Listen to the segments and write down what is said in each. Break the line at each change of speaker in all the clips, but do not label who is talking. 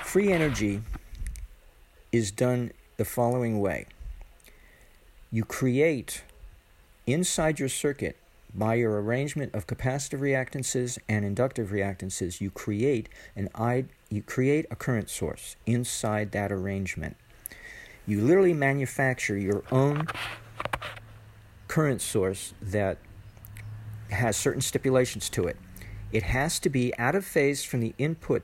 Free energy is done the following way. You create inside your circuit, by your arrangement of capacitive reactances and inductive reactances, you create a current source inside that arrangement. You literally manufacture your own current source that has certain stipulations to it. It has to be out of phase from the input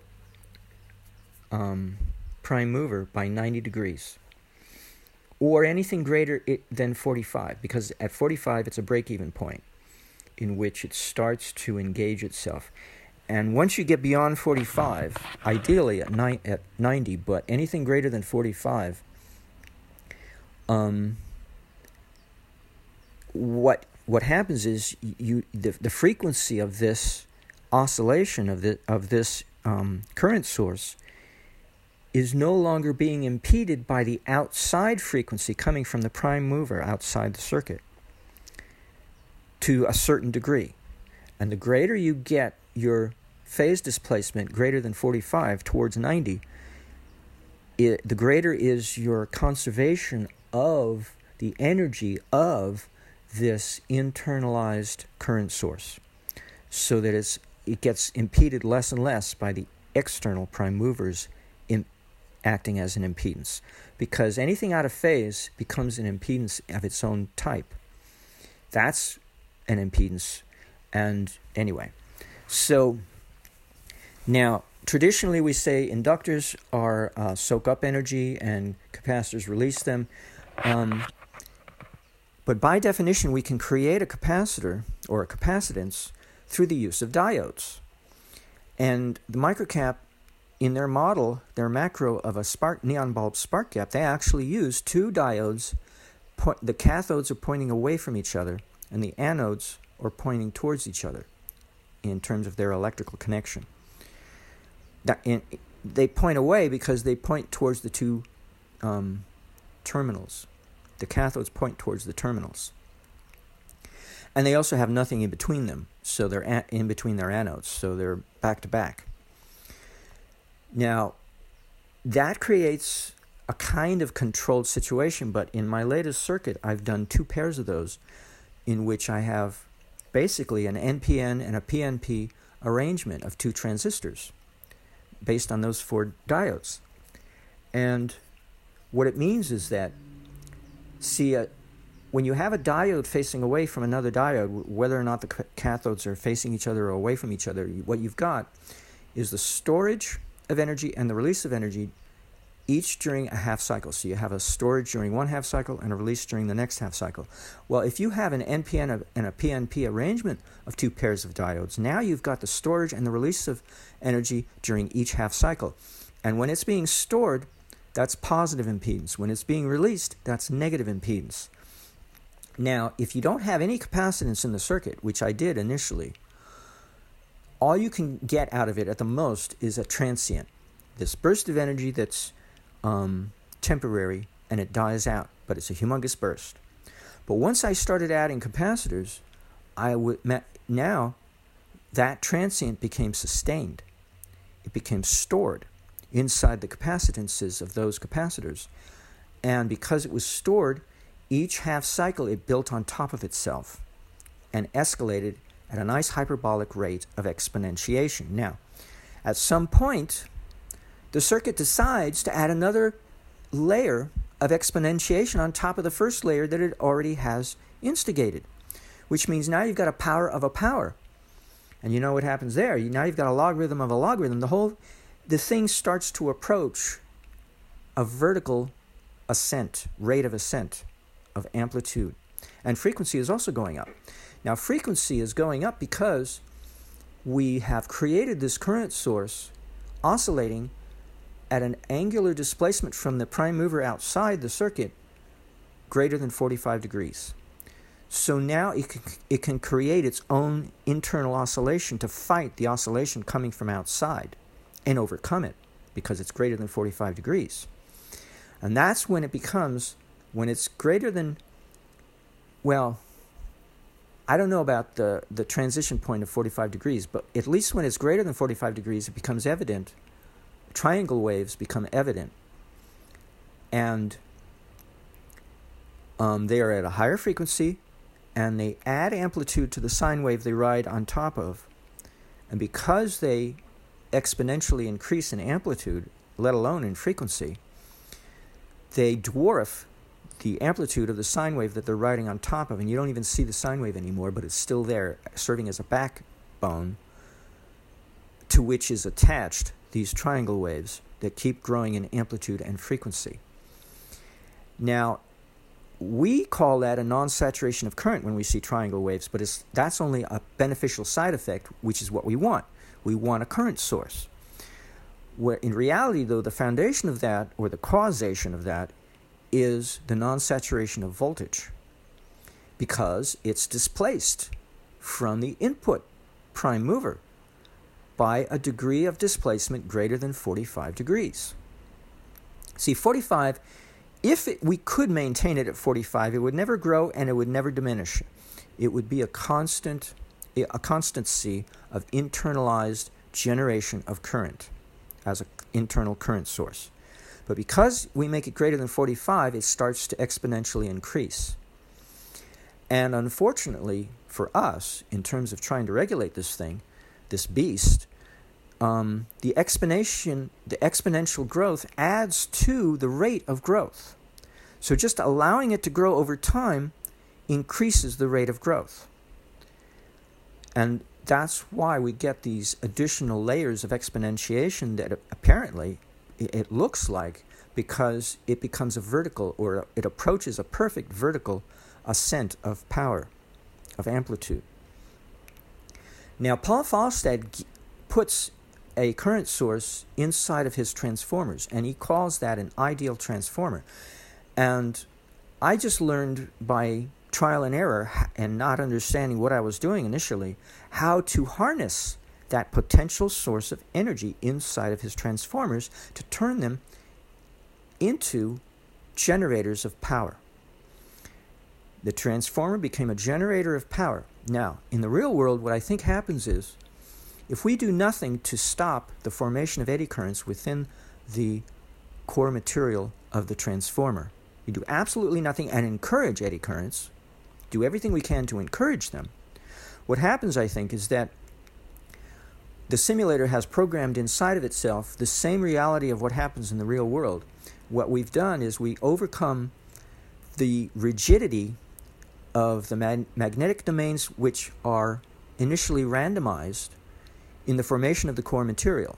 prime mover by 90 degrees, or anything greater than 45, because at 45 it's a break-even point in which it starts to engage itself. And once you get beyond 45, ideally at 90, but anything greater than 45, what happens is the frequency of this oscillation of this current source is no longer being impeded by the outside frequency coming from the prime mover outside the circuit to a certain degree. And the greater you get your phase displacement greater than 45 towards 90, the greater is your conservation of the energy of this internalized current source, so that it gets impeded less and less by the external prime movers acting as an impedance, because anything out of phase becomes an impedance of its own type. That's an impedance. And anyway, so now traditionally we say inductors are soak up energy and capacitors release them. But by definition, we can create a capacitor or a capacitance through the use of diodes. And the microcap, in their model, their macro of a neon bulb spark gap, they actually use two diodes. The cathodes are pointing away from each other, and the anodes are pointing towards each other in terms of their electrical connection. They point away because they point towards the two terminals. The cathodes point towards the terminals. And they also have nothing in between them, so they're in between their anodes, so they're back to back. Now, that creates a kind of controlled situation, but in my latest circuit, I've done two pairs of those, in which I have basically an NPN and a PNP arrangement of two transistors based on those four diodes. And what it means is that, when you have a diode facing away from another diode, whether or not the cathodes are facing each other or away from each other, what you've got is the storage of energy and the release of energy, each during a half cycle. So you have a storage during one half cycle and a release during the next half cycle. Well, if you have an NPN and a PNP arrangement of two pairs of diodes, now you've got the storage and the release of energy during each half cycle. And when it's being stored, that's positive impedance. When it's being released, that's negative impedance. Now, if you don't have any capacitance in the circuit, which I did initially, all you can get out of it at the most is a transient, this burst of energy that's temporary and it dies out, but it's a humongous burst. But once I started adding capacitors, now that transient became sustained. It became stored inside the capacitances of those capacitors. And because it was stored, each half cycle it built on top of itself and escalated at a nice hyperbolic rate of exponentiation. Now, at some point, the circuit decides to add another layer of exponentiation on top of the first layer that it already has instigated, which means now you've got a power of a power. And you know what happens there? Now you've got a logarithm of a logarithm. The thing starts to approach a vertical ascent, rate of ascent, of amplitude. And frequency is also going up. Now, frequency is going up because we have created this current source oscillating at an angular displacement from the prime mover outside the circuit greater than 45 degrees. So now it can create its own internal oscillation to fight the oscillation coming from outside and overcome it because it's greater than 45 degrees. And that's when when it's greater than, well, I don't know about the transition point of 45 degrees, but at least when it's greater than 45 degrees, it becomes evident triangle waves become evident. And they are at a higher frequency, and they add amplitude to the sine wave they ride on top of. And because they exponentially increase in amplitude, let alone in frequency, they dwarf the amplitude of the sine wave that they're riding on top of, and you don't even see the sine wave anymore, but it's still there, serving as a backbone to which is attached these triangle waves that keep growing in amplitude and frequency. Now, we call that a non-saturation of current when we see triangle waves, but that's only a beneficial side effect, which is what we want. We want a current source. Where in reality, though, the foundation of that, or the causation of that, is the non-saturation of voltage, because it's displaced from the input prime mover by a degree of displacement greater than 45 degrees. See, 45, we could maintain it at 45, it would never grow and it would never diminish. It would be a constancy of internalized generation of current as an internal current source. But because we make it greater than 45, it starts to exponentially increase. And unfortunately for us, in terms of trying to regulate this thing, this beast, the exponential growth adds to the rate of growth. So just allowing it to grow over time increases the rate of growth. And that's why we get these additional layers of exponentiation that apparently it looks like, because it becomes a vertical, or it approaches a perfect vertical ascent of power, of amplitude. Now, Paul Falstad puts a current source inside of his transformers, and he calls that an ideal transformer. And I just learned by trial and error, and not understanding what I was doing initially, how to harness that potential source of energy inside of his transformers to turn them into generators of power. The transformer became a generator of power. Now, in the real world, what I think happens is, if we do nothing to stop the formation of eddy currents within the core material of the transformer, we do absolutely nothing and encourage eddy currents, do everything we can to encourage them, what happens, I think, is that the simulator has programmed inside of itself the same reality of what happens in the real world. What we've done is we overcome the rigidity of the magnetic domains, which are initially randomized in the formation of the core material.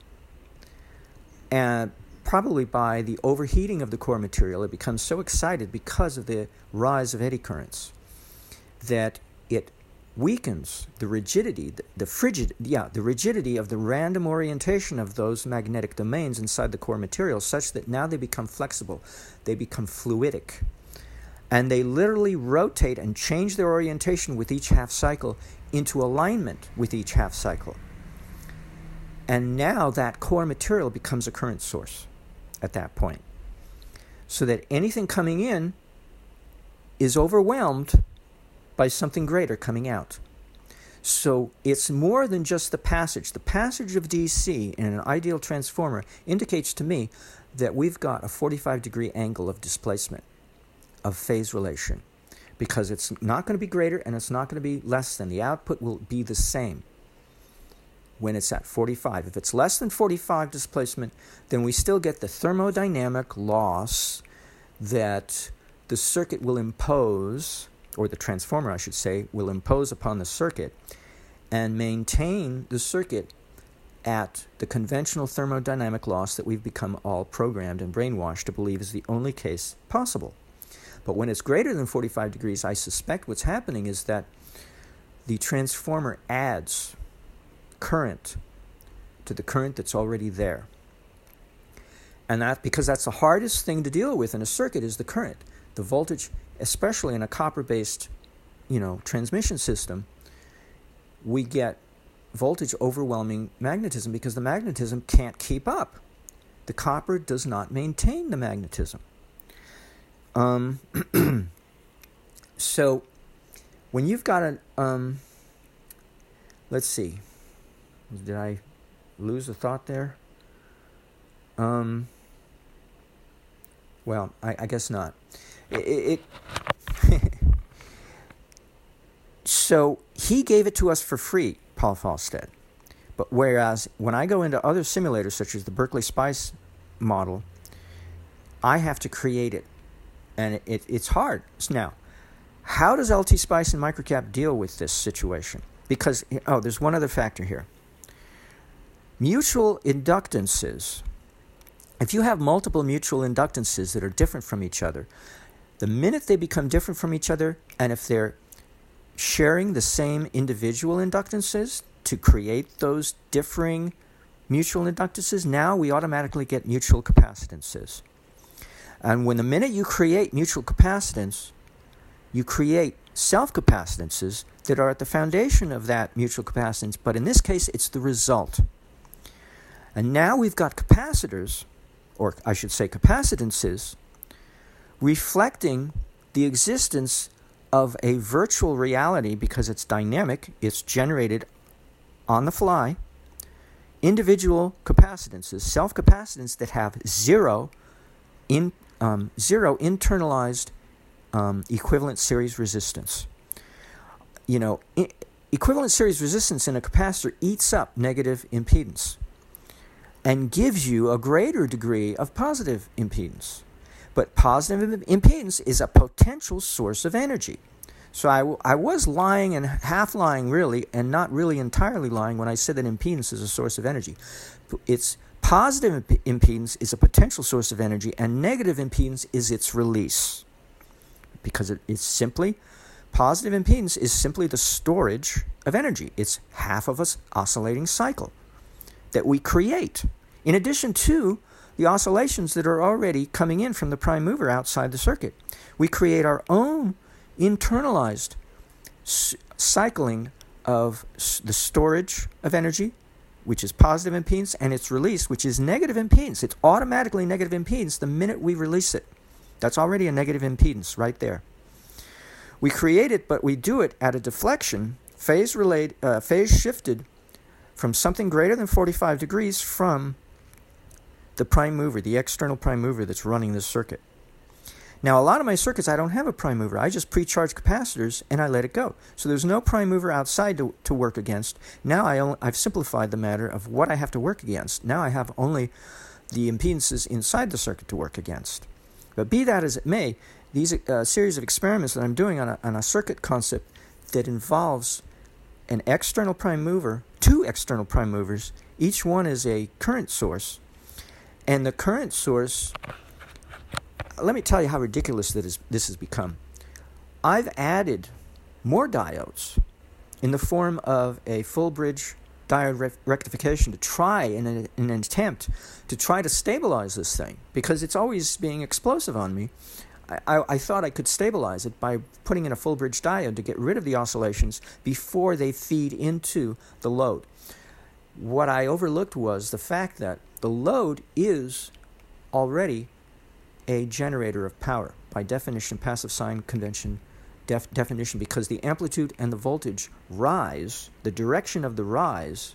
And probably by the overheating of the core material, it becomes so excited because of the rise of eddy currents that it weakens the rigidity, the rigidity of the random orientation of those magnetic domains inside the core material, such that now they become flexible, they become fluidic, and they literally rotate and change their orientation with each half cycle into alignment with each half cycle. And now that core material becomes a current source at that point, so that anything coming in is overwhelmed by something greater coming out. So it's more than just the passage. The passage of DC in an ideal transformer indicates to me that we've got a 45-degree angle of displacement, of phase relation, because it's not going to be greater and it's not going to be less than. The output will be the same when it's at 45. If it's less than 45 displacement, then we still get the thermodynamic loss that the circuit will impose, or the transformer, I should say, will impose upon the circuit and maintain the circuit at the conventional thermodynamic loss that we've become all programmed and brainwashed to believe is the only case possible. But when it's greater than 45 degrees, I suspect what's happening is that the transformer adds current to the current that's already there. And that, because that's the hardest thing to deal with in a circuit, is the current. The voltage, especially in a copper-based, transmission system, we get voltage overwhelming magnetism because the magnetism can't keep up. The copper does not maintain the magnetism. So when you've got let's see, did I lose a thought there? Well, I guess not. It So he gave it to us for free, Paul Falstad. But whereas when I go into other simulators, such as the Berkeley Spice model, I have to create it. And it's hard. Now, how does LT Spice and Microcap deal with this situation? Because, there's one other factor here. Mutual inductances. If you have multiple mutual inductances that are different from each other, the minute they become different from each other, and if they're sharing the same individual inductances to create those differing mutual inductances, now we automatically get mutual capacitances. And when the minute you create mutual capacitance, you create self-capacitances that are at the foundation of that mutual capacitance, but in this case, it's the result. And now we've got capacitors, or I should say capacitances, reflecting the existence of a virtual reality because it's dynamic, it's generated on the fly, individual capacitances, self-capacitance that have zero internalized equivalent series resistance. Equivalent series resistance in a capacitor eats up negative impedance and gives you a greater degree of positive impedance. But positive impedance is a potential source of energy. So I was lying and half lying really, and not really entirely lying when I said that impedance is a source of energy. It's positive impedance is a potential source of energy, and negative impedance is its release. Because it's simply, positive impedance is simply the storage of energy. It's half of an oscillating cycle that we create, in addition to the oscillations that are already coming in from the prime mover outside the circuit. We create our own internalized cycling of the storage of energy, which is positive impedance, and its release, which is negative impedance. It's automatically negative impedance the minute we release it. That's already a negative impedance right there. We create it, but we do it at a deflection, phase shifted from something greater than 45 degrees from the prime mover, the external prime mover that's running this circuit. Now, a lot of my circuits, I don't have a prime mover. I just pre-charge capacitors and I let it go. So there's no prime mover outside to work against. Now I've simplified the matter of what I have to work against. Now I have only the impedances inside the circuit to work against. But be that as it may, these series of experiments that I'm doing on a circuit concept that involves an external prime mover, two external prime movers, each one is a current source. And the current source, let me tell you how ridiculous this has become. I've added more diodes in the form of a full bridge diode rectification to try in an attempt to try to stabilize this thing, because it's always being explosive on me. I thought I could stabilize it by putting in a full bridge diode to get rid of the oscillations before they feed into the load. What I overlooked was the fact that the load is already a generator of power, by definition, passive sign convention definition, because the amplitude and the voltage rise, the direction of the rise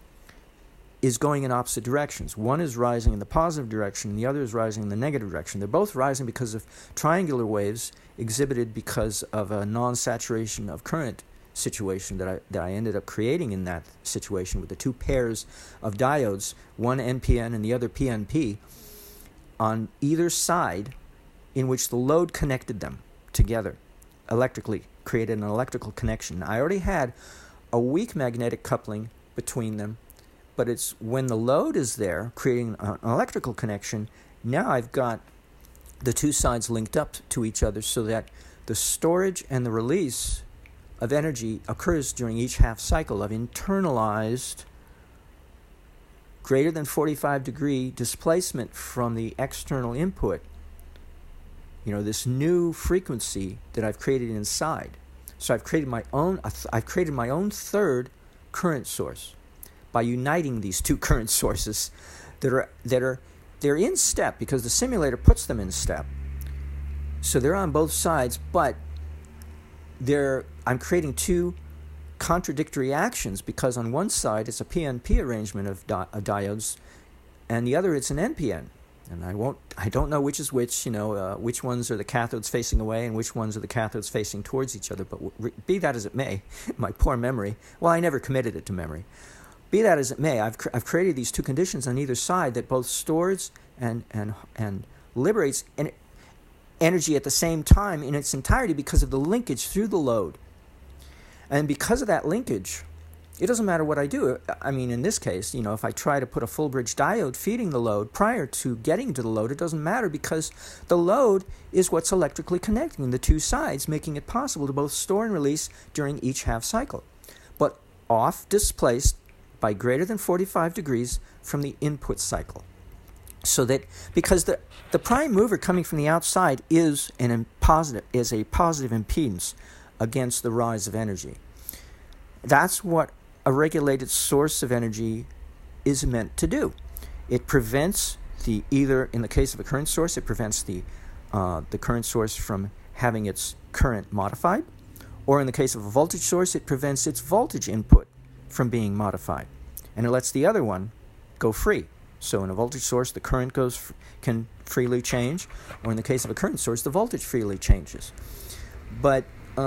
is going in opposite directions. One is rising in the positive direction, and the other is rising in the negative direction. They're both rising because of triangular waves exhibited because of a non-saturation of current situation that I ended up creating in that situation with the two pairs of diodes, one NPN and the other PNP, on either side, in which the load connected them together electrically, created an electrical connection. I already had a weak magnetic coupling between them, but it's when the load is there creating an electrical connection, now I've got the two sides linked up to each other so that the storage and the release of energy occurs during each half cycle of internalized greater than 45 degree displacement from the external input. This new frequency that I've created inside. So I've created my own third current source by uniting these two current sources they're in step because the simulator puts them in step. So they're on both sides, but I'm creating two contradictory actions because on one side it's a PNP arrangement of diodes and the other it's an NPN. And I don't know which is which, which ones are the cathodes facing away and which ones are the cathodes facing towards each other. But be that as it may, my poor memory, well, I never committed it to memory. Be that as it may, I've created these two conditions on either side that both stores and liberates energy at the same time in its entirety because of the linkage through the load. And because of that linkage, it doesn't matter what I do. I mean, in this case, if I try to put a full bridge diode feeding the load prior to getting to the load, it doesn't matter because the load is what's electrically connecting the two sides, making it possible to both store and release during each half cycle. But off displaced by greater than 45 degrees from the input cycle. So that, because the prime mover coming from the outside is a positive impedance against the rise of energy. That's what a regulated source of energy is meant to do. It prevents either in the case of a current source, it prevents the current source from having its current modified, or in the case of a voltage source, it prevents its voltage input from being modified, and it lets the other one go free. So in a voltage source, the current can freely change, or in the case of a current source, the voltage freely changes. But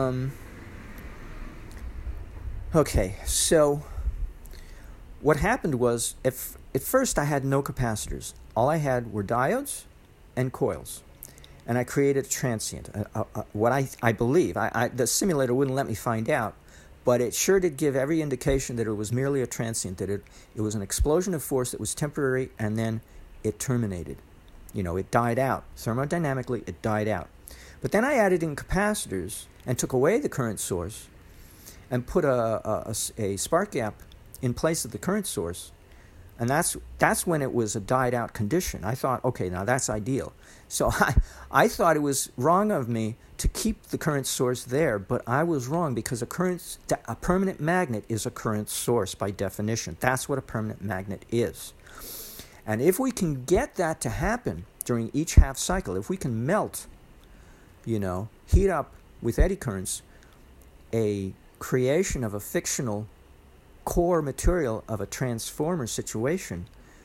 okay, so what happened was, at first I had no capacitors. All I had were diodes and coils. And I created a transient. What I believe, the simulator wouldn't let me find out, but it sure did give every indication that it was merely a transient, that it was an explosion of force that was temporary, and then it terminated. It died out. Thermodynamically, it died out. But then I added in capacitors and took away the current source and put a spark gap in place of the current source, and that's when it was a died out condition. I thought, okay, now that's ideal. So I thought it was wrong of me to keep the current source there, but I was wrong because a permanent magnet is a current source by definition. That's what a permanent magnet is. And if we can get that to happen during each half cycle, if we can melt, heat up with eddy currents a creation of a fictional core material of a transformer situation,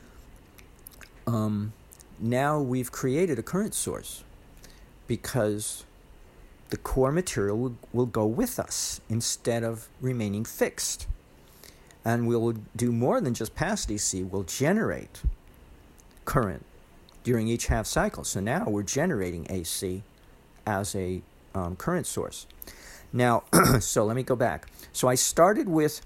now we've created a current source because the core material will go with us instead of remaining fixed. And we'll do more than just pass DC. We'll generate current during each half cycle. So now we're generating AC as a current source. Now, so let me go back. So I started with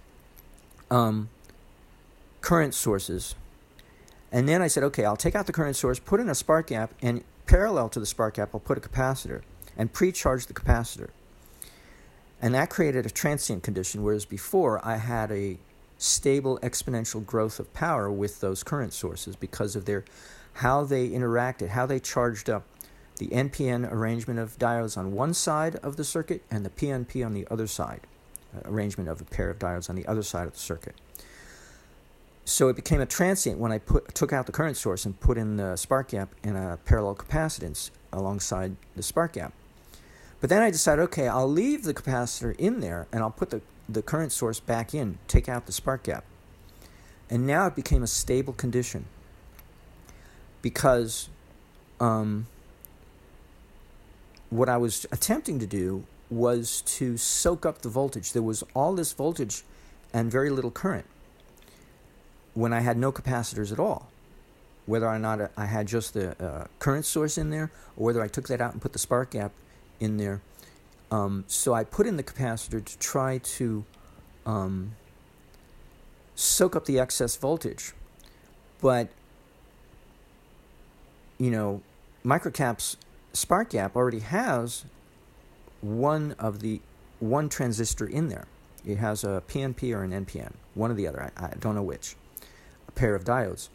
current sources, and then I said, okay, I'll take out the current source, put in a spark gap, and parallel to the spark gap, I'll put a capacitor and pre-charge the capacitor. And that created a transient condition, whereas before I had a stable exponential growth of power with those current sources because of how they interacted, how they charged up the NPN arrangement of diodes on one side of the circuit and the PNP on the other side, arrangement of a pair of diodes on the other side of the circuit. So it became a transient when I took out the current source and put in the spark gap and a parallel capacitance alongside the spark gap. But then I decided, okay, I'll leave the capacitor in there and I'll put the current source back in, take out the spark gap. And now it became a stable condition because what I was attempting to do was to soak up the voltage. There was all this voltage and very little current when I had no capacitors at all. Whether or not I had just the current source in there, or whether I took that out and put the spark gap in there. So I put in the capacitor to try to soak up the excess voltage. But, Microcap's spark gap already has one transistor in there. It has a PNP or an NPN, one or the other. I don't know which. A pair of diodes.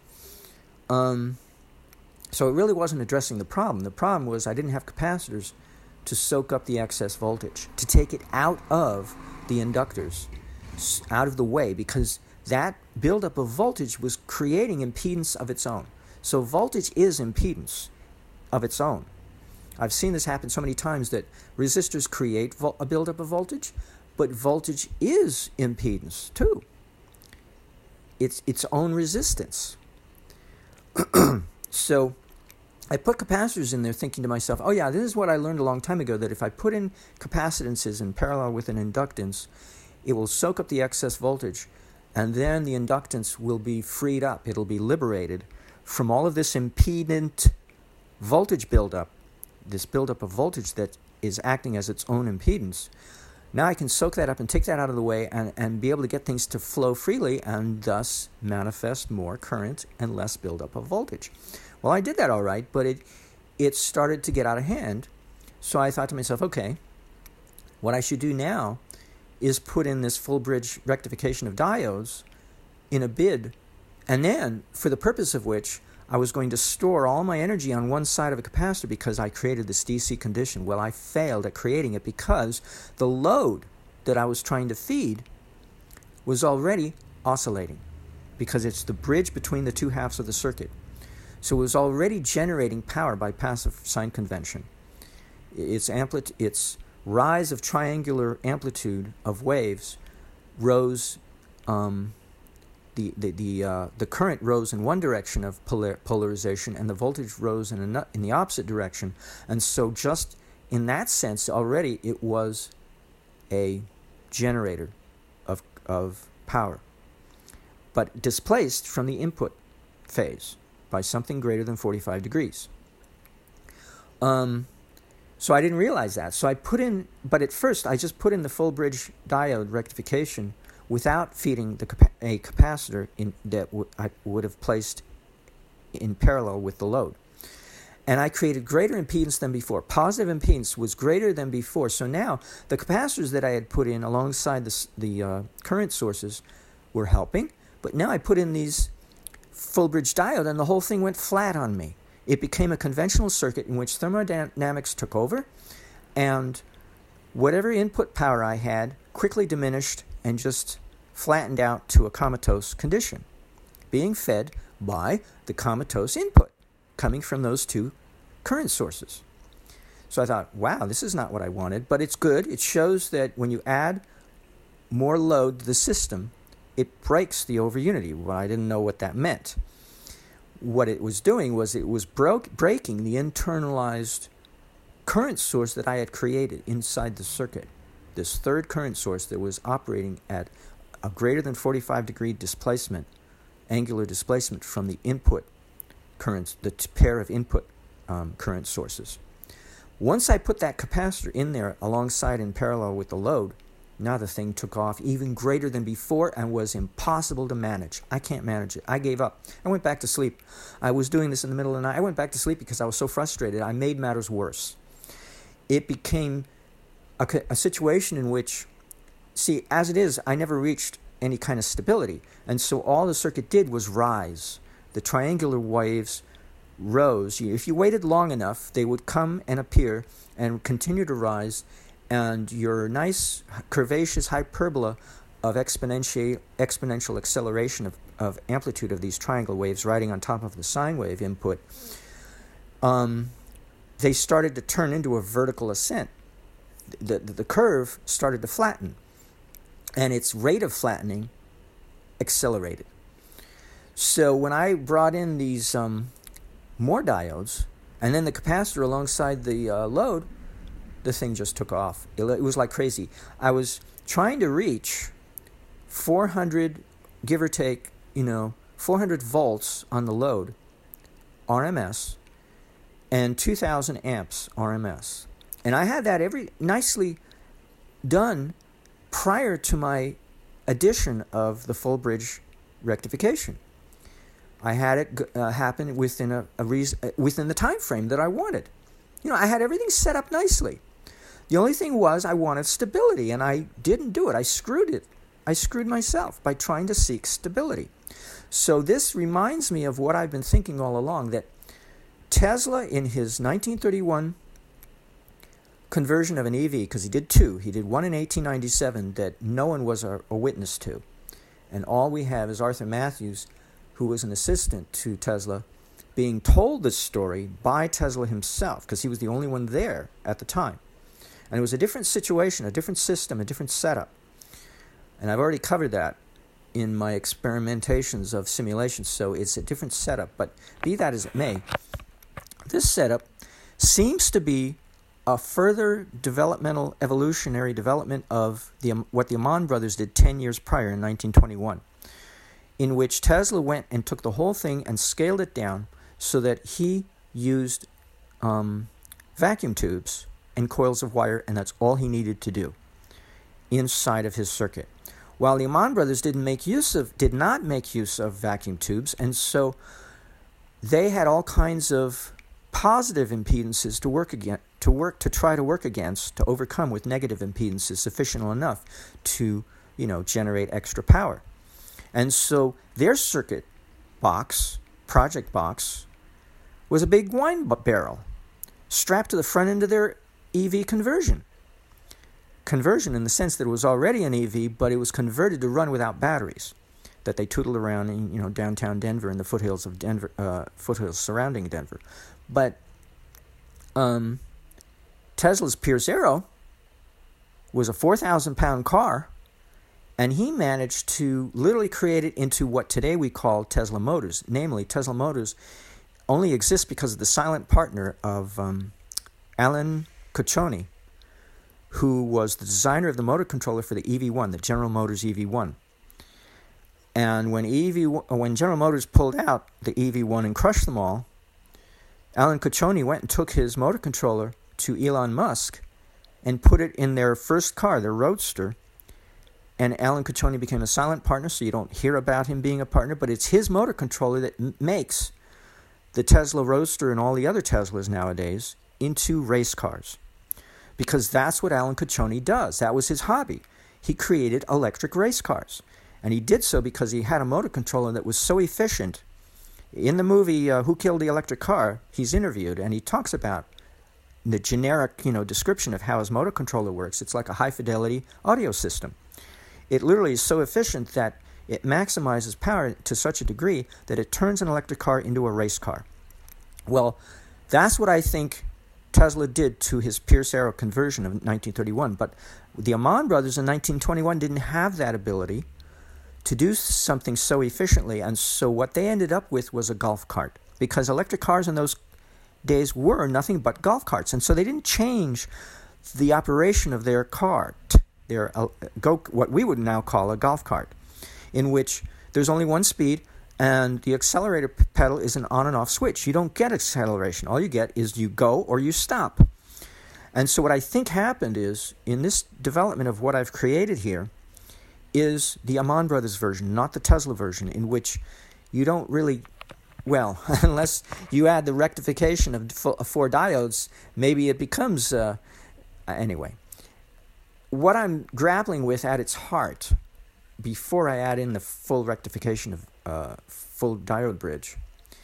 So it really wasn't addressing the problem. The problem was I didn't have capacitors to soak up the excess voltage, to take it out of the inductors, out of the way, because that buildup of voltage was creating impedance of its own. So voltage is impedance of its own. I've seen this happen so many times that resistors create a buildup of voltage, but voltage is impedance too. It's its own resistance. So I put capacitors in there thinking to myself, oh yeah, this is what I learned a long time ago, that if I put in capacitances in parallel with an inductance, it will soak up the excess voltage, and then the inductance will be freed up. It'll be liberated from all of this impedant voltage buildup, this buildup of voltage that is acting as its own impedance. Now I can soak that up and take that out of the way and be able to get things to flow freely and thus manifest more current and less buildup of voltage. Well, I did that all right, but it started to get out of hand. So I thought to myself, okay, what I should do now is put in this full bridge rectification of diodes in a bid, and then for the purpose of which I was going to store all my energy on one side of a capacitor because I created this DC condition. Well, I failed at creating it because the load that I was trying to feed was already oscillating, because it's the bridge between the two halves of the circuit. So it was already generating power by passive sign convention. Its rise of triangular amplitude of waves rose. The current rose in one direction of polarization, and the voltage rose in the opposite direction. And so, just in that sense, already it was a generator of power, but displaced from the input phase by something greater than 45 degrees. So I didn't realize that. So I put in, but at first I just put in the full bridge diode rectification without feeding a capacitor that I would have placed in parallel with the load. And I created greater impedance than before. Positive impedance was greater than before. So now the capacitors that I had put in alongside the current sources were helping. But now I put in these full bridge diode, and the whole thing went flat on me. It became a conventional circuit in which thermodynamics took over, and whatever input power I had quickly diminished and just flattened out to a comatose condition, being fed by the comatose input coming from those two current sources. So I thought, wow, this is not what I wanted, but it's good. It shows that when you add more load to the system, it breaks the overunity. Well, I didn't know what that meant. What it was doing was it was breaking the internalized current source that I had created inside the circuit. This third current source that was operating at a greater than 45 degree displacement, angular displacement from the input currents, the pair of input current sources. Once I put that capacitor in there alongside in parallel with the load, now the thing took off even greater than before and was impossible to manage. I can't manage it. I gave up. I went back to sleep. I was doing this in the middle of the night. I went back to sleep because I was so frustrated. I made matters worse. It became a situation in which, see, as it is, I never reached any kind of stability. And so all the circuit did was rise. The triangular waves rose. If you waited long enough, they would come and appear and continue to rise, and your nice curvaceous hyperbola of exponential acceleration of amplitude of these triangle waves riding on top of the sine wave input, they started to turn into a vertical ascent. The curve started to flatten, and its rate of flattening accelerated. So when I brought in these more diodes, and then the capacitor alongside the load, the thing just took off. It was like crazy. I was trying to reach 400, give or take, 400 volts on the load, RMS, and 2,000 amps RMS. And I had that nicely done prior to my addition of the full bridge rectification. I had it happen within within the time frame that I wanted. I had everything set up nicely. The only thing was I wanted stability, and I didn't do it. I screwed it. I screwed myself by trying to seek stability. So this reminds me of what I've been thinking all along, that Tesla, in his 1931 conversion of an EV, because he did two. He did one in 1897 that no one was a witness to. And all we have is Arthur Matthews, who was an assistant to Tesla, being told this story by Tesla himself, because he was the only one there at the time. And it was a different situation, a different system, a different setup. And I've already covered that in my experimentations of simulations, so it's a different setup. But be that as it may, this setup seems to be a further developmental, evolutionary development of what the Amman brothers did 10 years prior in 1921, in which Tesla went and took the whole thing and scaled it down so that he used vacuum tubes and coils of wire, and that's all he needed to do inside of his circuit. While the Amman brothers did not make use of vacuum tubes, and so they had all kinds of positive impedances to try to work against, to overcome with negative impedances sufficient enough to, generate extra power. And so their circuit box, project box, was a big wine barrel strapped to the front end of their EV conversion. Conversion in the sense that it was already an EV, but it was converted to run without batteries, that they tootled around in downtown Denver and the foothills of Denver, foothills surrounding Denver. But Tesla's Pierce Arrow was a 4,000-pound car, and he managed to literally create it into what today we call Tesla Motors. Namely, Tesla Motors only exists because of the silent partner of Alan Coccione, who was the designer of the motor controller for the EV1, the General Motors EV1. And when General Motors pulled out the EV1 and crushed them all, Alan Coccione went and took his motor controller to Elon Musk and put it in their first car, their Roadster. And Alan Coccione became a silent partner, so you don't hear about him being a partner, but it's his motor controller that makes the Tesla Roadster and all the other Teslas nowadays into race cars. Because that's what Alan Coccione does. That was his hobby. He created electric race cars. And he did so because he had a motor controller that was so efficient. In the movie Who Killed the Electric Car, he's interviewed, and he talks about the generic, description of how his motor controller works. It's like a high-fidelity audio system. It literally is so efficient that it maximizes power to such a degree that it turns an electric car into a race car. Well, that's what I think Tesla did to his Pierce Arrow conversion of 1931. But the Amman brothers in 1921 didn't have that ability to do something so efficiently, and so what they ended up with was a golf cart, because electric cars in those days were nothing but golf carts, and so they didn't change the operation of their cart, what we would now call a golf cart, in which there's only one speed, and the accelerator pedal is an on and off switch. You don't get acceleration. All you get is you go or you stop. And so what I think happened is, in this development of what I've created here, is the Amman brothers version, not the Tesla version, in which you don't really, unless you add the rectification of 4 diodes, maybe it becomes, anyway. What I'm grappling with at its heart, before I add in the full rectification of full diode bridge,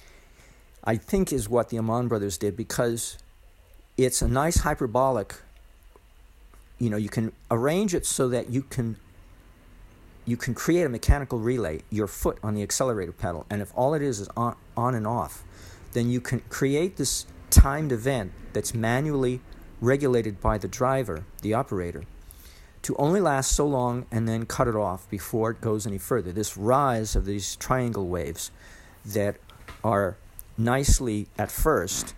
I think is what the Amman brothers did, because it's a nice hyperbolic, you can arrange it so that you can create a mechanical relay, your foot on the accelerator pedal, and if all it is on and off, then you can create this timed event that's manually regulated by the driver, the operator, to only last so long and then cut it off before it goes any further. This rise of these triangle waves that are nicely, at first,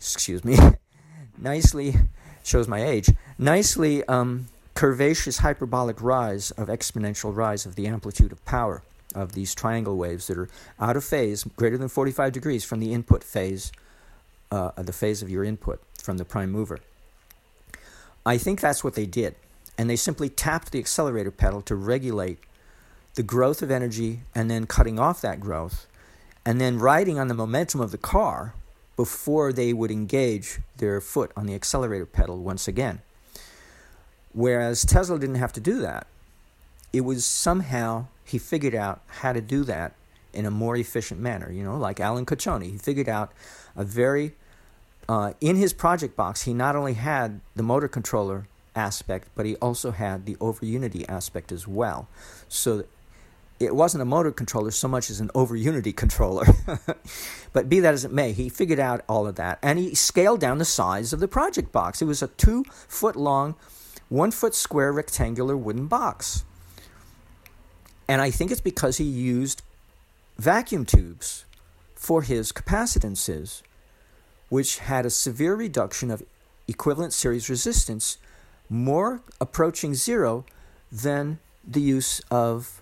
nicely, shows my age, nicely curvaceous hyperbolic rise of exponential rise of the amplitude of power of these triangle waves that are out of phase, greater than 45 degrees from the input phase, the phase of your input from the prime mover. I think that's what they did. And they simply tapped the accelerator pedal to regulate the growth of energy and then cutting off that growth and then riding on the momentum of the car before they would engage their foot on the accelerator pedal once again. Whereas Tesla didn't have to do that. It was somehow he figured out how to do that in a more efficient manner, like Alan Coccione. He figured out a very, in his project box, he not only had the motor controller aspect, but he also had the over unity aspect as well. So it wasn't a motor controller so much as an over unity controller. But be that as it may, he figured out all of that, and he scaled down the size of the project box. It was a 2-foot long, 1-foot square rectangular wooden box. And I think it's because he used vacuum tubes for his capacitances, which had a severe reduction of equivalent series resistance, more approaching zero than the use of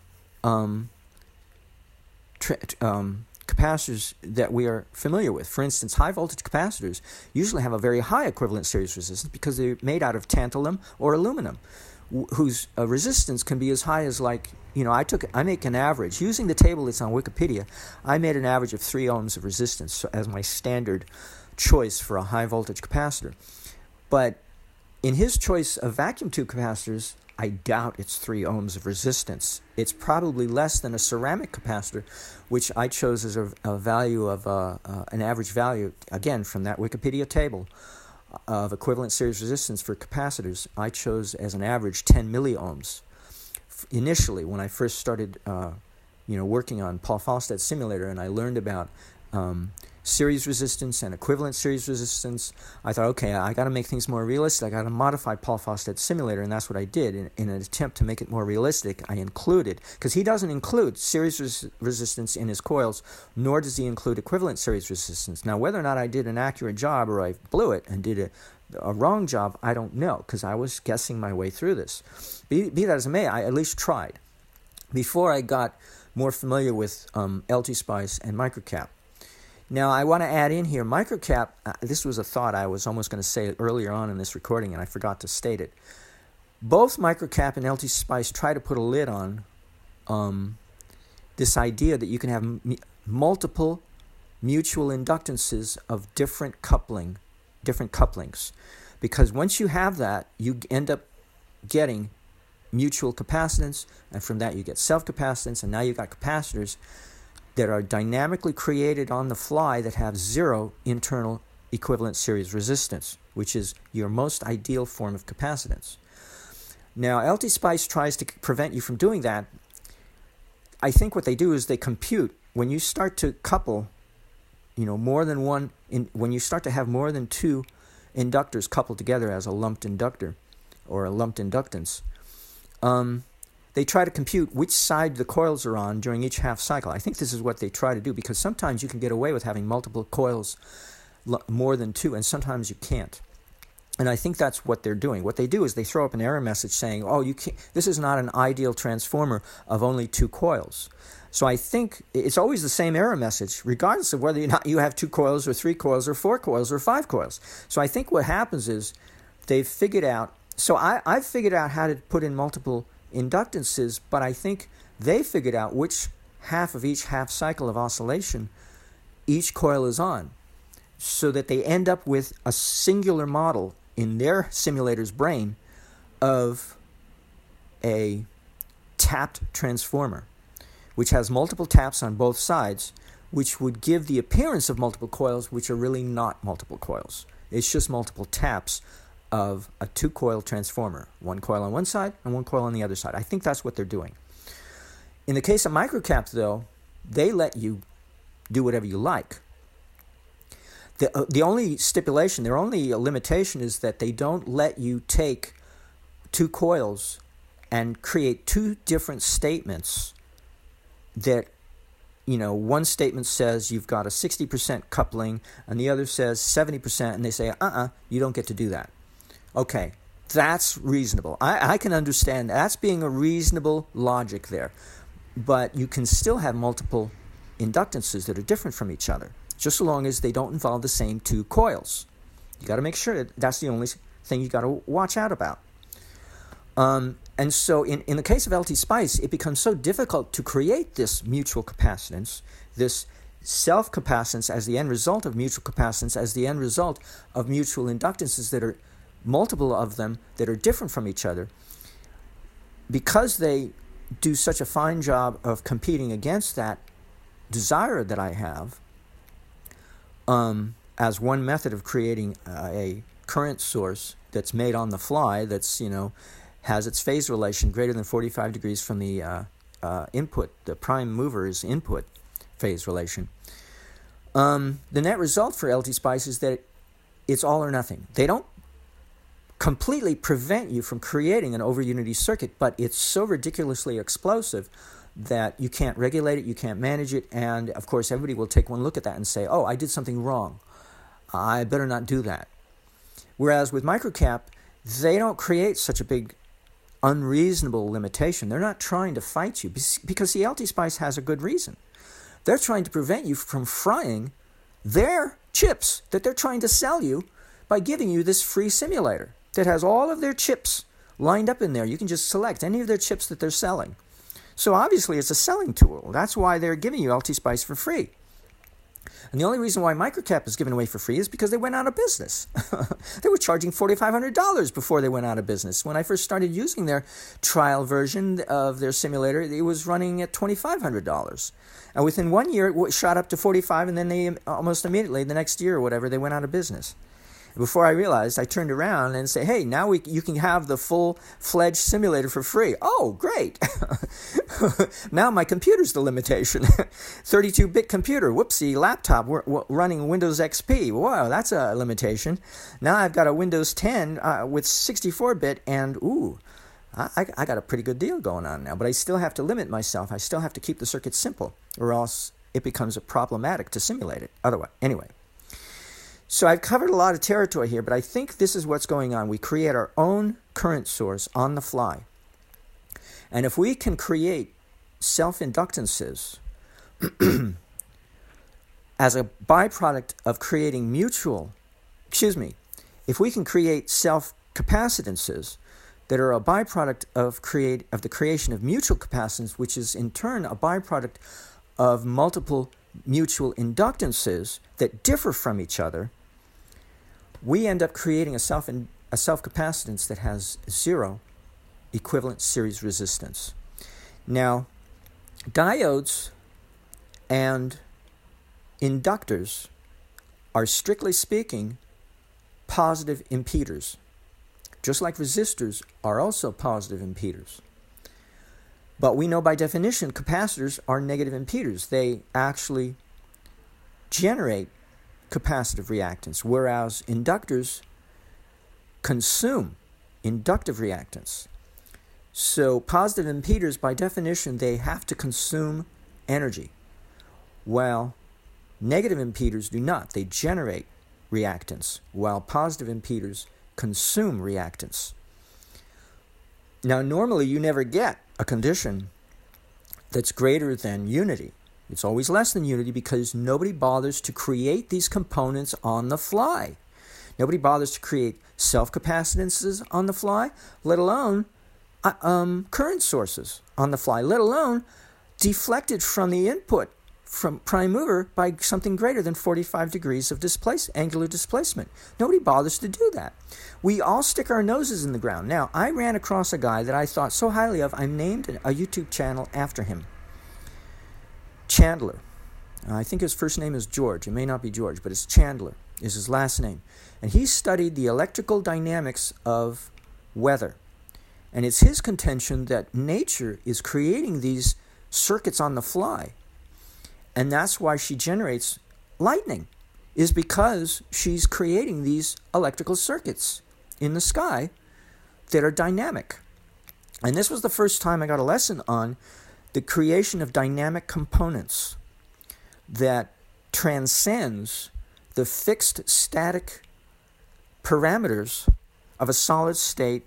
capacitors that we are familiar with. For instance, high voltage capacitors usually have a very high equivalent series resistance because they're made out of tantalum or aluminum, whose resistance can be as high as, like, I make an average using the table that's on Wikipedia. I made an average of 3 ohms of resistance as my standard choice for a high voltage capacitor. But in his choice of vacuum tube capacitors, I doubt it's 3 ohms of resistance. It's probably less than a ceramic capacitor, which I chose as a value of an average value, again, from that Wikipedia table of equivalent series resistance for capacitors. I chose as an average 10 milliohms. Initially, when I first started working on Paul Falstad's simulator, and I learned about series resistance and equivalent series resistance, I thought, okay, I got to make things more realistic. I got to modify Paul Falstad's simulator, and that's what I did. In an attempt to make it more realistic, I included, because he doesn't include series resistance in his coils, nor does he include equivalent series resistance. Now, whether or not I did an accurate job or I blew it and did a wrong job, I don't know, because I was guessing my way through this. Be that as it may, I at least tried before I got more familiar with LT-Spice and Microcap. Now, I want to add in here, Microcap, this was a thought I was almost going to say earlier on in this recording, and I forgot to state it. Both Microcap and LT-Spice try to put a lid on this idea that you can have multiple mutual inductances of different couplings. Because once you have that, you end up getting mutual capacitance, and from that you get self-capacitance, and now you've got capacitors that are dynamically created on the fly that have zero internal equivalent series resistance, which is your most ideal form of capacitance. Now, LT-Spice tries to prevent you from doing that. I think what they do is they compute, when you start to couple, more than one, when you start to have more than 2 inductors coupled together as a lumped inductor or a lumped inductance, they try to compute which side the coils are on during each half cycle. I think this is what they try to do, because sometimes you can get away with having multiple coils, more than 2, and sometimes you can't. And I think that's what they're doing. What they do is they throw up an error message saying, oh, you can't, this is not an ideal transformer of only 2 coils. So I think it's always the same error message, regardless of whether or not you have 2 coils or 3 coils or 4 coils or 5 coils. So I think what happens is they've figured out, so I've figured out how to put in multiple inductances, but I think they figured out which half of each half cycle of oscillation each coil is on, so that they end up with a singular model in their simulator's brain of a tapped transformer, which has multiple taps on both sides, which would give the appearance of multiple coils, which are really not multiple coils. It's just multiple taps of a 2-coil transformer, 1 coil on one side and 1 coil on the other side. I think that's what they're doing. In the case of Microcap, though, they let you do whatever you like. The only stipulation, their only limitation is that they don't let you take 2 coils and create 2 different statements that, one statement says you've got a 60% coupling and the other says 70%, and they say, you don't get to do that. Okay, that's reasonable. I can understand that. That's being a reasonable logic there. But you can still have multiple inductances that are different from each other, just so long as they don't involve the same 2 coils. You got to make sure that's the only thing you got to watch out about. And so in the case of LT-Spice, it becomes so difficult to create this mutual capacitance, this self-capacitance as the end result of mutual capacitance, as the end result of mutual inductances that are multiple of them that are different from each other. Because they do such a fine job of competing against that desire that I have, as one method of creating a current source that's made on the fly, that's, has its phase relation greater than 45 degrees from the input, the prime mover's input phase relation. The net result for LT-Spice is that it's all or nothing. They don't completely prevent you from creating an over-unity circuit, but it's so ridiculously explosive that you can't regulate it, you can't manage it, and of course everybody will take one look at that and say, oh, I did something wrong. I better not do that. Whereas with microcap, they don't create such a big unreasonable limitation. They're not trying to fight you because the LT Spice has a good reason. They're trying to prevent you from frying their chips that they're trying to sell you by giving you this free simulator that has all of their chips lined up in there. You can just select any of their chips that they're selling. So obviously it's a selling tool. That's why they're giving you LT Spice for free. And the only reason why microcap is given away for free is because they went out of business. They were charging $4,500 before they went out of business. When I first started using their trial version of their simulator, it was running at $2,500. And within 1 year, it shot up to $45,000, and then they almost immediately, the next year or whatever, they went out of business. Before I realized, I turned around and said, hey, now you can have the full-fledged simulator for free. Oh, great. Now my computer's the limitation. 32-bit computer, whoopsie, laptop running Windows XP. Wow, that's a limitation. Now I've got a Windows 10 with 64-bit, and ooh, I got a pretty good deal going on now. But I still have to limit myself. I still have to keep the circuit simple, or else it becomes problematic to simulate it. Otherwise, anyway. So I've covered a lot of territory here, but I think this is what's going on. We create our own current source on the fly. And if we can create self-inductances as a byproduct of creating if we can create self-capacitances that are a byproduct of the creation of mutual capacitance, which is in turn a byproduct of multiple mutual inductances that differ from each other, we end up creating a self-capacitance that has zero equivalent series resistance. Now, diodes and inductors are, strictly speaking, positive impeders, just like resistors are also positive impeders. But we know by definition capacitors are negative impeders. They actually generate capacitive reactance, whereas inductors consume inductive reactance. So positive impeders, by definition, they have to consume energy, while negative impeders do not. They generate reactance, while positive impeders consume reactance. Now, normally you never get a condition that's greater than unity. It's always less than unity because nobody bothers to create these components on the fly. Nobody bothers to create self-capacitances on the fly, let alone current sources on the fly, let alone deflected from the input from prime mover by something greater than 45 degrees of angular displacement. Nobody bothers to do that. We all stick our noses in the ground. Now, I ran across a guy that I thought so highly of, I named a YouTube channel after him. Chandler. I think his first name is George. It may not be George, but it's Chandler is his last name. And he studied the electrical dynamics of weather. And it's his contention that nature is creating these circuits on the fly. And that's why she generates lightning, is because she's creating these electrical circuits in the sky that are dynamic. And this was the first time I got a lesson on the creation of dynamic components that transcends the fixed static parameters of a solid state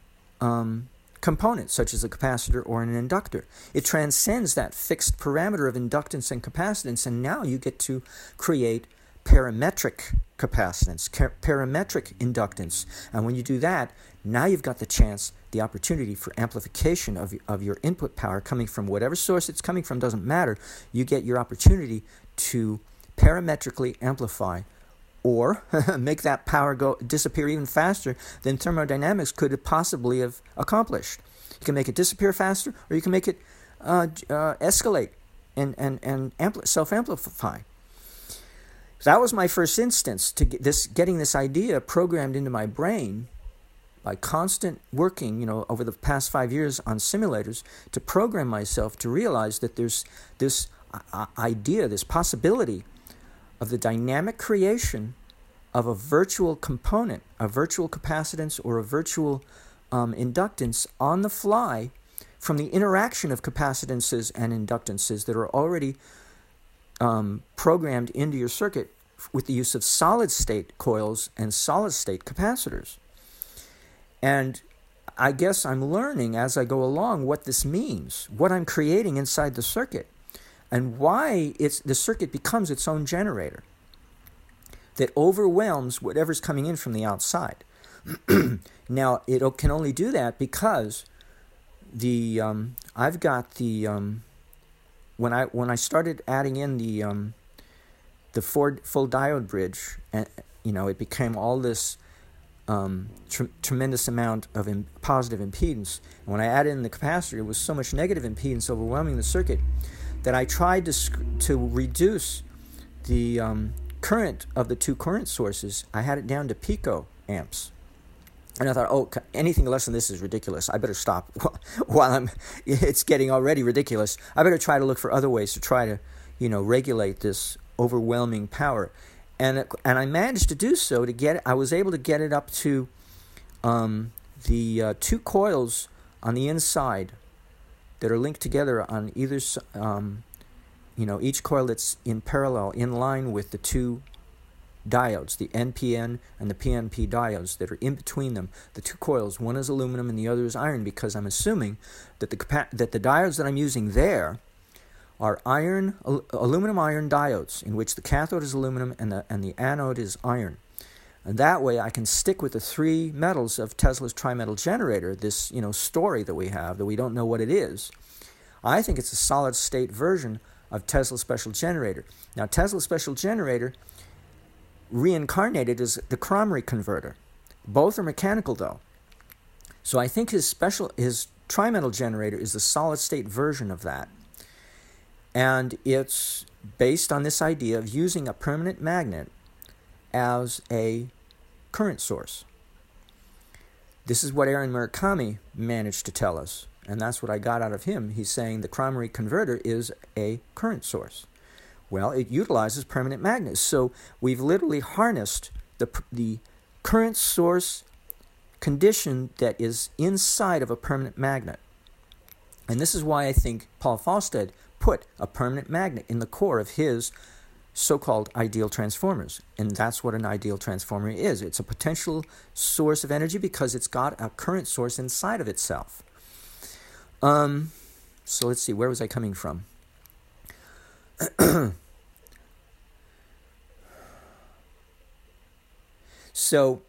component, such as a capacitor or an inductor. It transcends that fixed parameter of inductance and capacitance, and now you get to create parametric capacitance, parametric inductance. And when you do that, now you've got the opportunity for amplification of your input power coming from whatever source it's coming from, doesn't matter. You get your opportunity to parametrically amplify or make that power disappear even faster than thermodynamics could possibly have accomplished. You can make it disappear faster, or you can make it escalate and self-amplify. That was my first instance to getting this idea programmed into my brain by constant working, over the past 5 years on simulators, to program myself to realize that there's this idea, this possibility of the dynamic creation of a virtual component, a virtual capacitance or a virtual inductance on the fly from the interaction of capacitances and inductances that are already programmed into your circuit with the use of solid-state coils and solid-state capacitors. And I guess I'm learning as I go along what this means, what I'm creating inside the circuit, and why the circuit becomes its own generator that overwhelms whatever's coming in from the outside. Now, it can only do that because I've got the when I started adding in the full diode bridge, and it became all this tremendous amount of positive impedance. And when I added in the capacitor, it was so much negative impedance overwhelming the circuit that I tried to reduce the current of the two current sources. I had it down to pico amps. And I thought, anything less than this is ridiculous. I better stop while it's getting already ridiculous. I better try to look for other ways to try to, regulate this overwhelming power. And I managed to do so I was able to get it up to the two coils on the inside that are linked together on either, each coil that's in parallel, in line with the two diodes, the NPN and the PNP diodes that are in between them. The two coils, one is aluminum and the other is iron, because I'm assuming that the diodes that I'm using there are aluminum iron diodes, in which the cathode is aluminum and the anode is iron. And that way I can stick with the three metals of Tesla's trimetal generator, this story that we have, that we don't know what it is. I think it's a solid state version of Tesla's special generator. Now, Tesla's special generator reincarnated as the Cromry converter. Both are mechanical, though. So I think his trimetal generator is the solid state version of that. And it's based on this idea of using a permanent magnet as a current source. This is what Aaron Murakami managed to tell us, and that's what I got out of him. He's saying the Cromry converter is a current source. Well, it utilizes permanent magnets. So we've literally harnessed the current source condition that is inside of a permanent magnet. And this is why I think Paul Falstad put a permanent magnet in the core of his so-called ideal transformers. And that's what an ideal transformer is. It's a potential source of energy because it's got a current source inside of itself. So let's see, where was I coming from? So,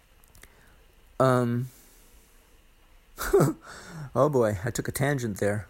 oh boy, I took a tangent there.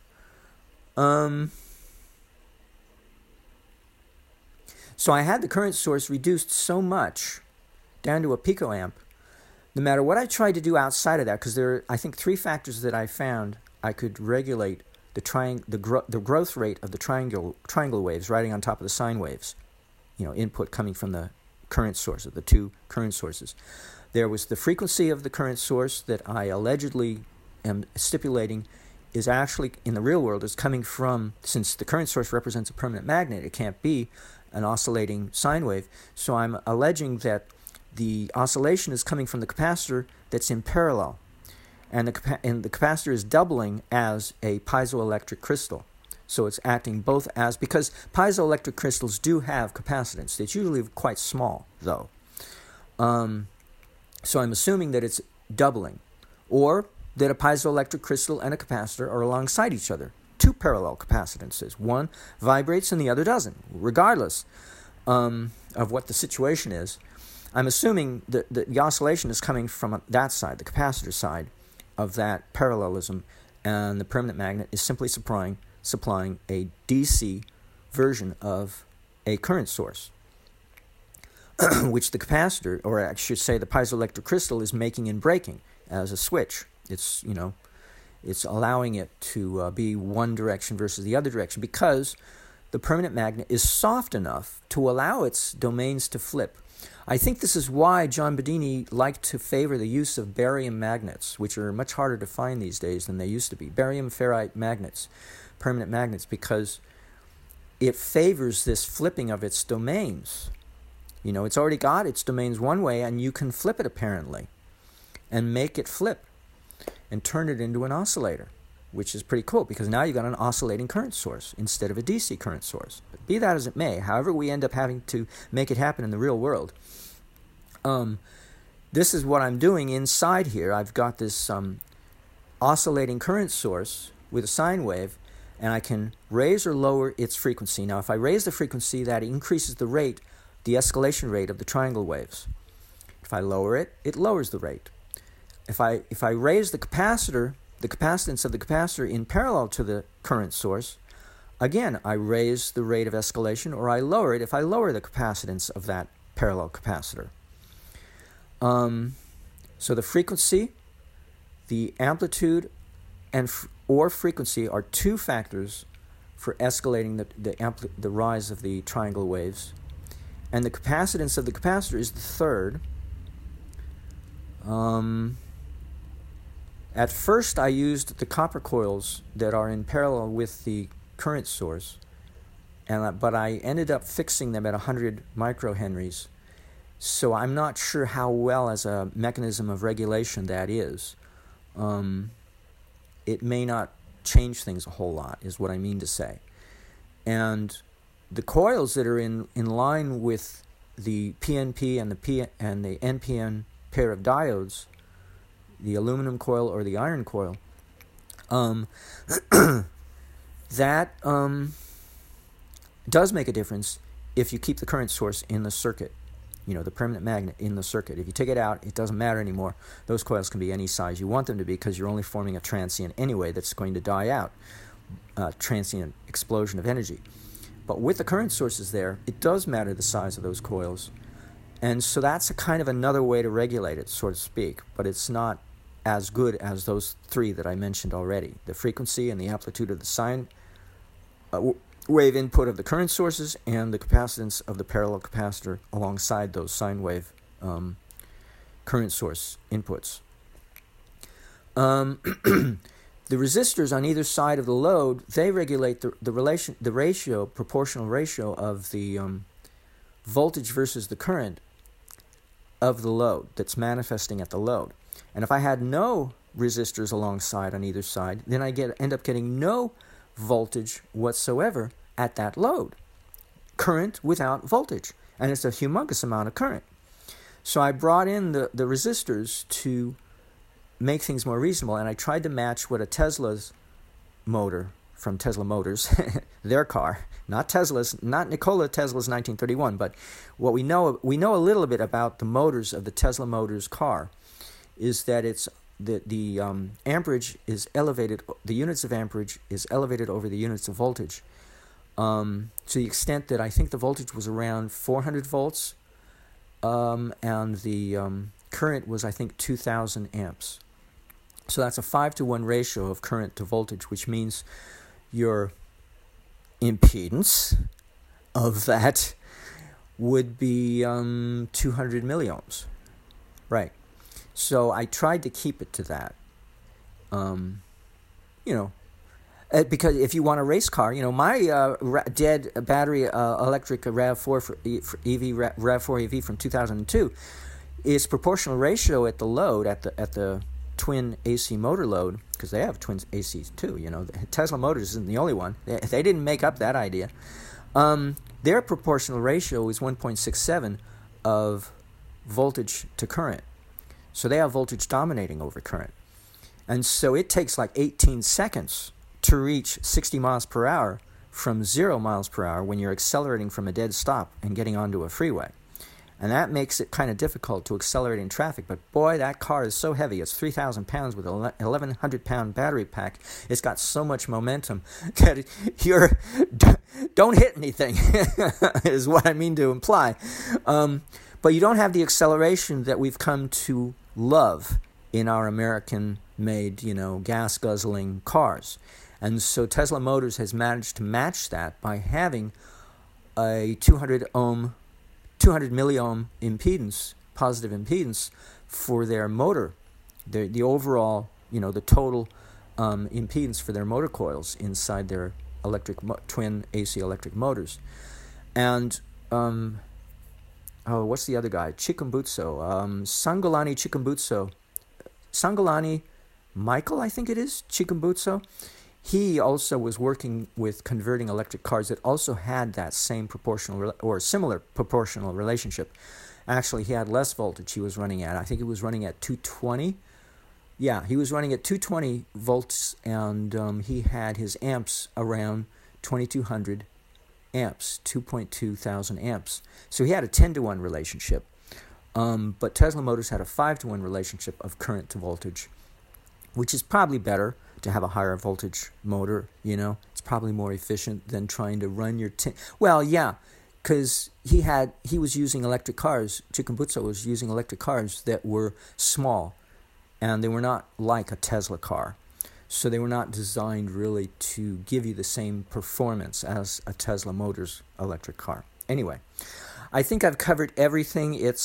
So I had the current source reduced so much down to a picoamp. No matter what I tried to do outside of that, because there are, I think, three factors that I found I could regulate the growth rate of the triangle waves riding on top of the sine waves. Input coming from the current source, of the two current sources. There was the frequency of the current source that I allegedly am stipulating is actually, in the real world, is coming from, since the current source represents a permanent magnet, it can't be an oscillating sine wave. So I'm alleging that the oscillation is coming from the capacitor that's in parallel. And the capacitor is doubling as a piezoelectric crystal. So it's acting both as, because piezoelectric crystals do have capacitance. It's usually quite small, though. So I'm assuming that it's doubling. Or that a piezoelectric crystal and a capacitor are alongside each other. Two parallel capacitances. One vibrates and the other doesn't. Regardless of what the situation is, I'm assuming that the oscillation is coming from that side, the capacitor side of that parallelism, and the permanent magnet is simply supplying a DC version of a current source, which the capacitor, or I should say the piezoelectric crystal, is making and breaking as a switch. It's allowing it to be one direction versus the other direction, because the permanent magnet is soft enough to allow its domains to flip. I think this is why John Bedini liked to favor the use of barium magnets, which are much harder to find these days than they used to be. Barium ferrite magnets, permanent magnets, because it favors this flipping of its domains. It's already got its domains one way, and you can flip it apparently and make it flip and turn it into an oscillator. which is pretty cool because now you've got an oscillating current source instead of a DC current source. But be that as it may, however we end up having to make it happen in the real world, this is what I'm doing inside here. I've got this oscillating current source with a sine wave, and I can raise or lower its frequency. Now, if I raise the frequency, that increases the rate, the escalation rate of the triangle waves. If I lower it, it lowers the rate. If I raise the capacitor, the capacitance of the capacitor in parallel to the current source, again, I raise the rate of escalation, or I lower it if I lower the capacitance of that parallel capacitor. So the frequency, the amplitude, and or frequency are two factors for escalating the rise of the triangle waves, and the capacitance of the capacitor is the third. At first, I used the copper coils that are in parallel with the current source, but I ended up fixing them at 100 microhenries. So I'm not sure how well as a mechanism of regulation that is. It may not change things a whole lot, is what I mean to say. And the coils that are in line with the PNP and the NPN pair of diodes, the aluminum coil or the iron coil, that does make a difference if you keep the current source in the circuit. The permanent magnet in the circuit. If you take it out, it doesn't matter anymore. Those coils can be any size you want them to be because you're only forming a transient anyway that's going to die out. Transient explosion of energy. But with the current sources there, it does matter the size of those coils. And so that's a kind of another way to regulate it, so to speak. But it's not as good as those three that I mentioned already. The frequency and the amplitude of the sine wave input of the current sources and the capacitance of the parallel capacitor alongside those sine wave current source inputs. The resistors on either side of the load, they regulate the proportional ratio of the voltage versus the current of the load that's manifesting at the load. And if I had no resistors alongside on either side, then I end up getting no voltage whatsoever at that load. Current without voltage. And it's a humongous amount of current. So I brought in the resistors to make things more reasonable, and I tried to match what a Tesla's motor from Tesla Motors, their car, not Tesla's, not Nikola Tesla's 1931, but what we know a little bit about the motors of the Tesla Motors car is that it's the amperage is elevated, the units of amperage is elevated over the units of voltage, to the extent that I think the voltage was around 400 volts, and the current was, I think, 2,000 amps. So that's a 5-to-1 ratio of current to voltage, which means your impedance of that would be 200 milliohms. Right. So I tried to keep it to that. Because if you want a race car, my dead battery electric RAV4 for EV RAV4 EV from 2002 is proportional ratio at the load at the twin AC motor load, because they have twin ACs too. Tesla Motors isn't the only one. They didn't make up that idea. Their proportional ratio is 1.67 of voltage to current. So they have voltage dominating over current. And so it takes like 18 seconds to reach 60 miles per hour from 0 miles per hour when you're accelerating from a dead stop and getting onto a freeway. And that makes it kind of difficult to accelerate in traffic. But boy, that car is so heavy. It's 3,000 pounds with an 1,100-pound battery pack. It's got so much momentum that don't hit anything, is what I mean to imply. But you don't have the acceleration that we've come to love in our American-made, gas-guzzling cars. And so Tesla Motors has managed to match that by having a 200 milliohm impedance, positive impedance, for their motor, the overall, the total impedance for their motor coils inside their twin AC electric motors. And what's the other guy? Chikumbutsu, Sangolani Chikumbutsu. Sangolani Michael, I think it is, Chikumbutsu. He also was working with converting electric cars that also had that same proportional or similar proportional relationship. Actually, he had less voltage he was running at. I think he was running at 220. Yeah, he was running at 220 volts, and he had his amps around 2200 amps, 2.2 thousand amps. So he had a 10-to-1 relationship. But Tesla Motors had a 5-to-1 relationship of current to voltage, which is probably better to have a higher voltage motor, you know. It's probably more efficient than trying to run your... Well, yeah, because he was using electric cars. Chikumbutsu was using electric cars that were small, and they were not like a Tesla car. So they were not designed really to give you the same performance as a Tesla Motors electric car. Anyway, I think I've covered everything. It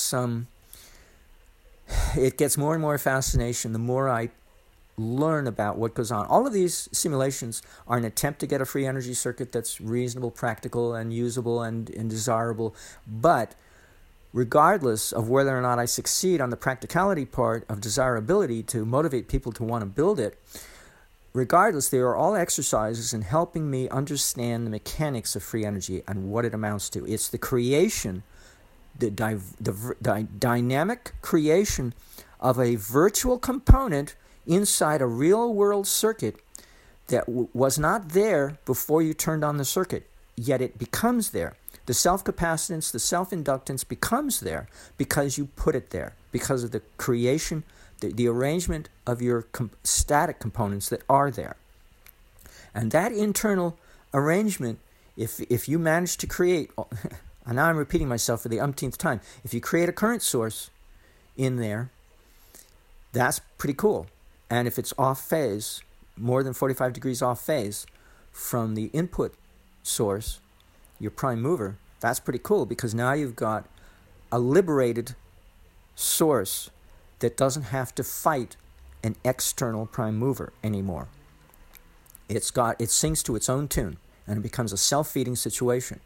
gets more and more fascination the more I learn about what goes on. All of these simulations are an attempt to get a free energy circuit that's reasonable, practical, and usable and desirable. But regardless of whether or not I succeed on the practicality part of desirability to motivate people to want to build it, regardless, they are all exercises in helping me understand the mechanics of free energy and what it amounts to. It's the creation, the dynamic creation of a virtual component inside a real-world circuit that was not there before you turned on the circuit, yet it becomes there. The self-capacitance, the self-inductance becomes there because you put it there, because of the creation, the arrangement of your static components that are there. And that internal arrangement, if you manage to create, and now I'm repeating myself for the umpteenth time, if you create a current source in there, that's pretty cool. And if it's off phase, more than 45 degrees off phase from the input source, your prime mover, that's pretty cool, because now you've got a liberated source that doesn't have to fight an external prime mover anymore. It sings to its own tune, and it becomes a self-feeding situation.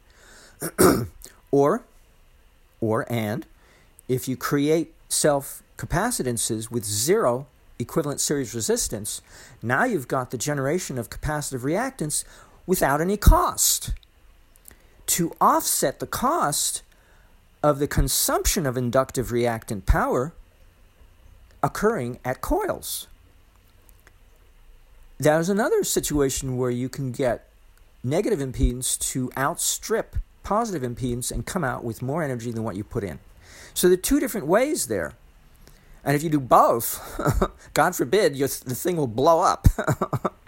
And if you create self-capacitances with zero equivalent series resistance, now you've got the generation of capacitive reactance without any cost. To offset the cost of the consumption of inductive reactant power occurring at coils. There's another situation where you can get negative impedance to outstrip positive impedance and come out with more energy than what you put in. So there are two different ways there. And if you do both, God forbid, the thing will blow up.